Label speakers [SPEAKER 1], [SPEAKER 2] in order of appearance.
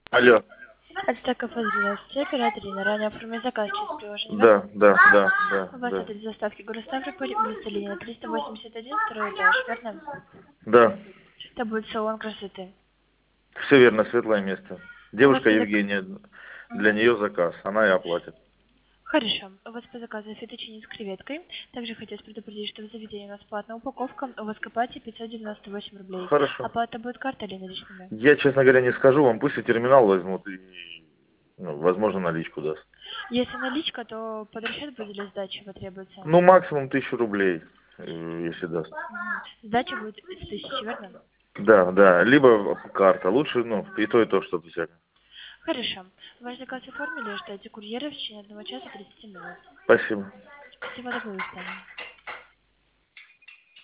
[SPEAKER 1] Алло.
[SPEAKER 2] Ацтеков, здравствуйте. Оператор Ирина. Ранее оформили заказ через приложение,
[SPEAKER 1] Да,
[SPEAKER 2] верно?
[SPEAKER 1] да, да, да,
[SPEAKER 2] У вас
[SPEAKER 1] да.
[SPEAKER 2] адрес доставки город Ставрополь, улица Ленина, 381, второй этаж, верно?
[SPEAKER 1] Да.
[SPEAKER 2] Это будет салон красоты.
[SPEAKER 1] Все верно, светлое место.
[SPEAKER 2] У вас
[SPEAKER 1] Девушка
[SPEAKER 2] по
[SPEAKER 1] Евгения, для
[SPEAKER 2] Мгм.
[SPEAKER 1] нее заказ, она и оплатит.
[SPEAKER 2] Хорошо. У вас по заказу фетучини с креветкой. Также хотелось предупредить, что в заведении у нас платная упаковка. У вас к оплате 598 рублей.
[SPEAKER 1] Хорошо.
[SPEAKER 2] Оплата будет картой или наличными?
[SPEAKER 1] Я, честно говоря, не скажу вам, пусть и терминал возьмут, и, ну, возможно, наличку даст.
[SPEAKER 2] Если наличка, то под расчет будет или сдача потребуется?
[SPEAKER 1] Ну, максимум 1000 рублей, если даст.
[SPEAKER 2] Мгм. Сдача будет из 1000, верно?
[SPEAKER 1] Да, да, либо карта. Лучше, ну, и то, чтобы взять.
[SPEAKER 2] Хорошо. Ваш заказ оформили, ждете курьера в течение 1 часа 30 минут.
[SPEAKER 1] Спасибо.
[SPEAKER 2] Всего доброго, до свидания.